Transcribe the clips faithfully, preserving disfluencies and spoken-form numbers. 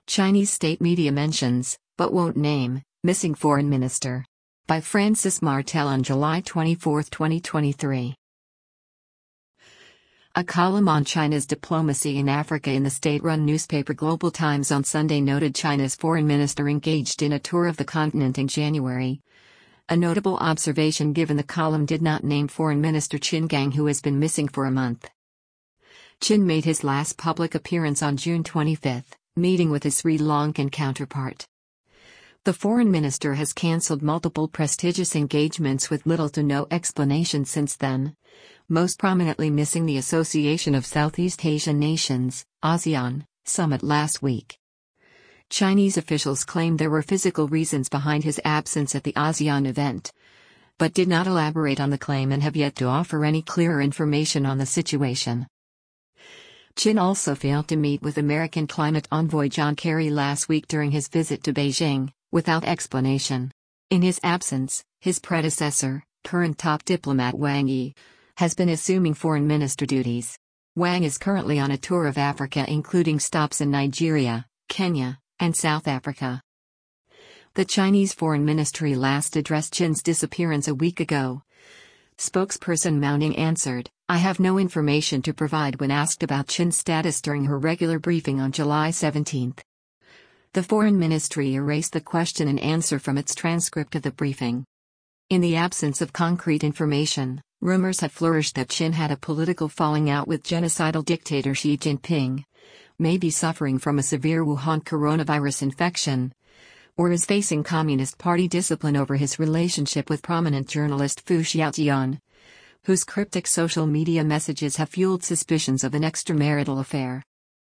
Chinese state media mentions, but won't name, missing foreign minister. By Francis Martel on July twenty-fourth, twenty twenty-three. A column on China's diplomacy in Africa in the state-run newspaper Global Times on Sunday noted China's foreign minister engaged in a tour of the continent in January. A notable observation given the column did not name Foreign Minister Qin Gang, who has been missing for a month. Qin made his last public appearance on June twenty-fifth, meeting with his Sri Lankan counterpart. The foreign minister has cancelled multiple prestigious engagements with little to no explanation since then, most prominently missing the Association of Southeast Asian Nations, ASEAN, summit last week. Chinese officials claimed there were physical reasons behind his absence at the ASEAN event, but did not elaborate on the claim and have yet to offer any clearer information on the situation. Qin also failed to meet with American climate envoy John Kerry last week during his visit to Beijing, without explanation. In his absence, his predecessor, current top diplomat Wang Yi, has been assuming foreign minister duties. Wang is currently on a tour of Africa, including stops in Nigeria, Kenya, and South Africa. The Chinese Foreign Ministry last addressed Qin's disappearance a week ago. Spokesperson Mao Ning answered, "I have no information to provide," when asked about Qin's status during her regular briefing on July seventeenth. The Foreign Ministry erased the question and answer from its transcript of the briefing. In the absence of concrete information, rumors have flourished that Qin had a political falling out with genocidal dictator Xi Jinping, may be suffering from a severe Wuhan coronavirus infection, or is facing Communist Party discipline over his relationship with prominent journalist Fu Xiaojian, whose cryptic social media messages have fueled suspicions of an extramarital affair.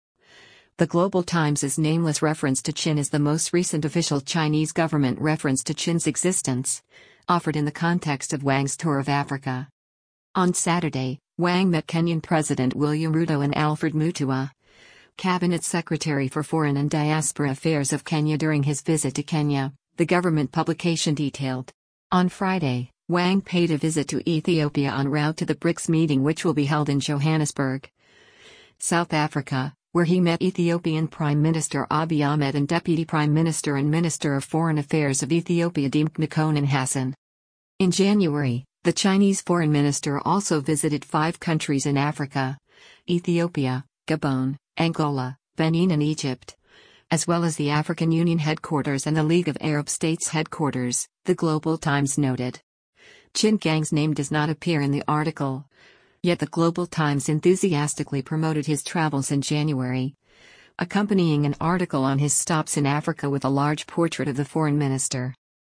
The Global Times' nameless reference to Qin is the most recent official Chinese government reference to Qin's existence, offered in the context of Wang's tour of Africa. On Saturday, Wang met Kenyan President William Ruto and Alfred Mutua, Cabinet Secretary for Foreign and Diaspora Affairs of Kenya, during his visit to Kenya, the government publication detailed. On Friday, Wang paid a visit to Ethiopia en route to the BRICS meeting, which will be held in Johannesburg, South Africa, where he met Ethiopian Prime Minister Abiy Ahmed and Deputy Prime Minister and Minister of Foreign Affairs of Ethiopia Demeke Mekonnen Hassan. In January, the Chinese Foreign Minister also visited five countries in Africa: Ethiopia, Gabon, Angola, Benin and Egypt, as well as the African Union headquarters and the League of Arab States headquarters, the Global Times noted. Qin Gang's name does not appear in the article, yet the Global Times enthusiastically promoted his travels in January, accompanying an article on his stops in Africa with a large portrait of the foreign minister.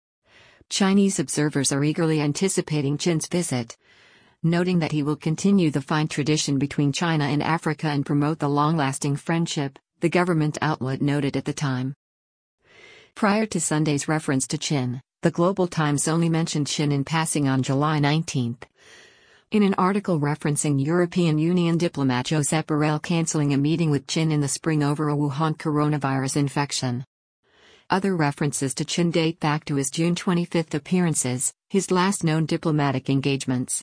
Chinese observers are eagerly anticipating Qin's visit, noting that he will continue the fine tradition between China and Africa and promote the long-lasting friendship, the government outlet noted at the time. Prior to Sunday's reference to Qin, the Global Times only mentioned Qin in passing on July nineteenth. In an article referencing European Union diplomat Josep Borrell cancelling a meeting with Qin in the spring over a Wuhan coronavirus infection. Other references to Qin date back to his June twenty-fifth appearances, his last known diplomatic engagements.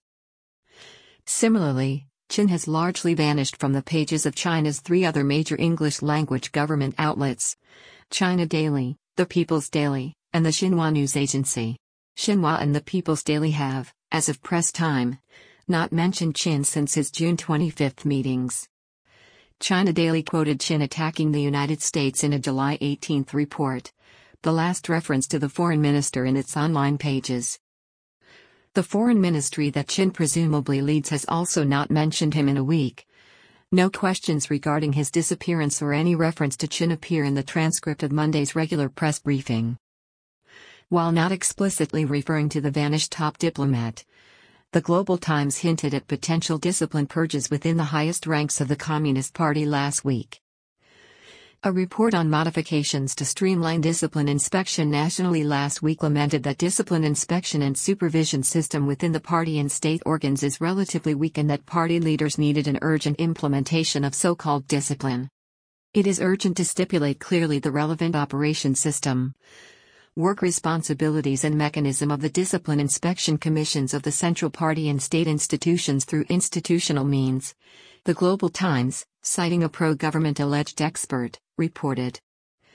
Similarly, Qin has largely vanished from the pages of China's three other major English-language government outlets: China Daily, The People's Daily, and the Xinhua News Agency. Xinhua and The People's Daily have, as of press time, not mentioned Qin since his June twenty-fifth meetings. China Daily quoted Qin attacking the United States in a July eighteenth report, the last reference to the foreign minister in its online pages. The foreign ministry that Qin presumably leads has also not mentioned him in a week. No questions regarding his disappearance or any reference to Qin appear in the transcript of Monday's regular press briefing. While not explicitly referring to the vanished top diplomat, the Global Times hinted at potential discipline purges within the highest ranks of the Communist Party last week. A report on modifications to streamline discipline inspection nationally last week lamented that discipline inspection and supervision system within the party and state organs is relatively weak and that party leaders needed an urgent implementation of so-called discipline. It is urgent to stipulate clearly the relevant operation system, work responsibilities and mechanism of the discipline inspection commissions of the central party and state institutions through institutional means, the Global Times, citing a pro-government alleged expert, reported.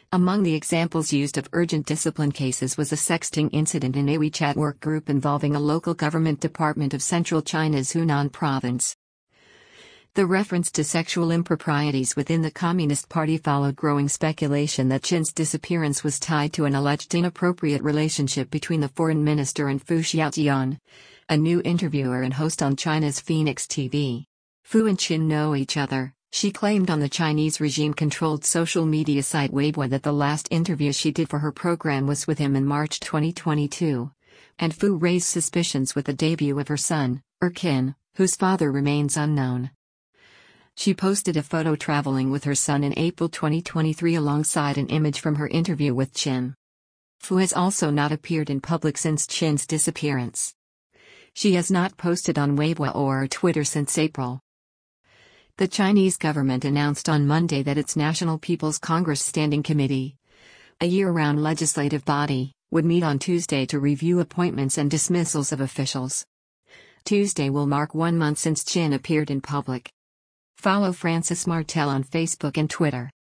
Among the examples used of urgent discipline cases was a sexting incident in a WeChat work group involving a local government department of central China's Hunan province. The reference to sexual improprieties within the Communist Party followed growing speculation that Qin's disappearance was tied to an alleged inappropriate relationship between the foreign minister and Fu Xiaojian, a new interviewer and host on China's Phoenix T V. Fu and Qin know each other, she claimed on the Chinese regime-controlled social media site Weibo that the last interview she did for her program was with him in March twenty twenty-two. And Fu raised suspicions with the debut of her son, Erkin, whose father remains unknown. She posted a photo traveling with her son in April twenty twenty-three alongside an image from her interview with Qin. Fu has also not appeared in public since Qin's disappearance. She has not posted on Weibo or Twitter since April. The Chinese government announced on Monday that its National People's Congress Standing Committee, a year-round legislative body, would meet on Tuesday to review appointments and dismissals of officials. Tuesday will mark one month since Qin appeared in public. Follow Francis Martel on Facebook and Twitter.